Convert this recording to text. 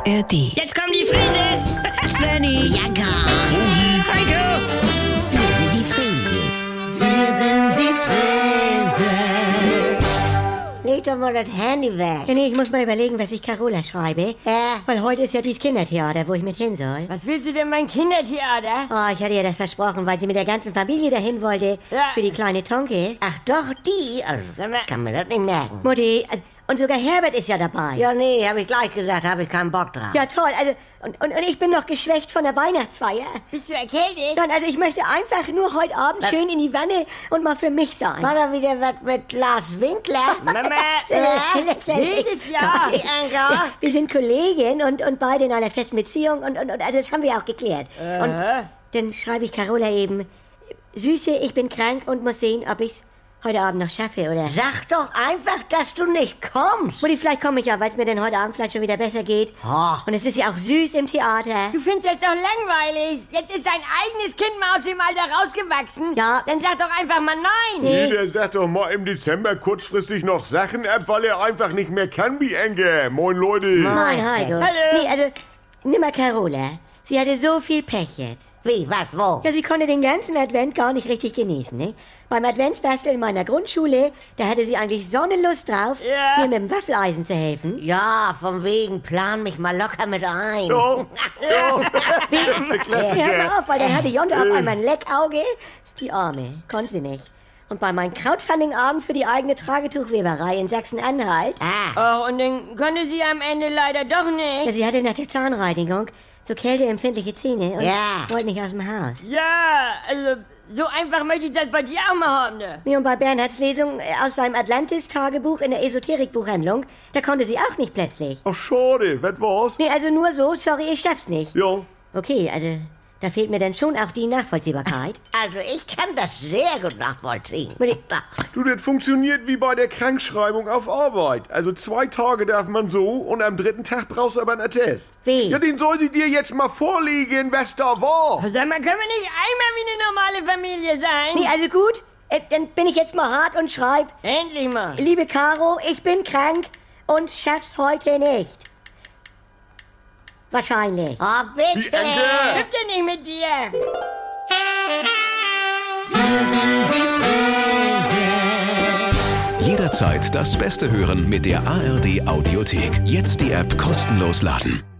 ARD. Jetzt kommen die Frises! Svenny, Ja, gar. Heiko! Wir sind die Frieses. Wir sind die Frieses. Leg doch mal das Handy weg. Ja, nee, ich muss mal überlegen, was ich Carola schreibe. Weil heute ist ja dieses Kindertheater, wo ich mit hin soll. Was willst du denn, mein Kindertheater? Oh, ich hatte ihr das versprochen, weil sie mit der ganzen Familie dahin wollte. Ja. Für die kleine Tonke. Ach doch, die. Also, Sag mal. kann mir das nicht merken. Mutti, und sogar Herbert ist ja dabei. Ja, nee, habe ich gleich gesagt, habe ich keinen Bock drauf. Ja, toll. Also, und ich bin noch geschwächt von der Weihnachtsfeier. Bist du erkältet? Nein, also ich möchte einfach nur heute Abend schön in die Wanne und mal für mich sein. War da wieder was mit Lars Winkler? Mama! Jedes Jahr! Hey, Anker. Wir sind Kollegen und beide in einer festen Beziehung und also das haben wir auch geklärt. Und dann schreibe ich Carola eben, Süße, ich bin krank und muss sehen, ob ich's heute Abend noch schaffe, oder? Sag doch einfach, dass du nicht kommst. Mutti, vielleicht komme ich ja, weil es mir dann heute Abend vielleicht schon wieder besser geht. Oh. Und es ist ja auch süß im Theater. Du findest das doch langweilig. Jetzt ist dein eigenes Kind mal aus dem Alter rausgewachsen. Ja. Dann sag doch einfach mal nein. Nee, der sagt doch mal im Dezember kurzfristig noch Sachen ab, weil er einfach nicht mehr kann, wie Enge. Moin, Leute. Moin, Heiko. Hallo. Nee, also, nimm mal Carola. Sie hatte so viel Pech jetzt. Wie, was, wo? Ja, sie konnte den ganzen Advent gar nicht richtig genießen, ne? Beim Adventsbasteln in meiner Grundschule, da hatte sie eigentlich so eine Lust drauf, Ja. mir mit dem Waffeleisen zu helfen. Ja, von wegen, plan mich mal locker mit ein. Ja, ja. Der Ja, hör Klassiker. mal auf, weil dann hatte Jonte auf einmal ein Leckauge. Die Arme, konnte sie nicht. Und bei meinem Crowdfunding-Abend für die eigene Tragetuchweberei in Sachsen-Anhalt, Ah, Oh, und dann konnte sie am Ende leider doch ja, nicht. sie hatte nach der Zahnreinigung so kälteempfindliche Zähne und Ja. wollte nicht aus dem Haus. Ja, also so einfach möchte ich das bei dir auch mal haben, ne? Nee, und bei Bernhards Lesung aus seinem Atlantis-Tagebuch in der Esoterik-Buchhandlung, da konnte sie auch nicht plötzlich. Ach, schade. Was war's? Nee, also nur so, sorry, ich schaff's nicht. Ja. Okay, also da fehlt mir dann schon auch die Nachvollziehbarkeit. also ich kann das sehr gut nachvollziehen. Mutti, Du, das funktioniert wie bei der Krankschreibung auf Arbeit. Also 2 Tage darf man so und am 3. Tag brauchst du aber einen Attest. Wie? Ja, den soll sie dir jetzt mal vorlegen, was da war. Sag mal, können wir nicht einmal wie eine normale Familie sein? Nee, also gut, dann bin ich jetzt mal hart und schreib, Endlich mal. liebe Caro, ich bin krank und schaff's heute nicht. Wahrscheinlich. Oh, bitte. Wie Anke. Stimmt ja nicht mit dir. Jederzeit das Beste hören mit der ARD Audiothek. Jetzt die App kostenlos laden.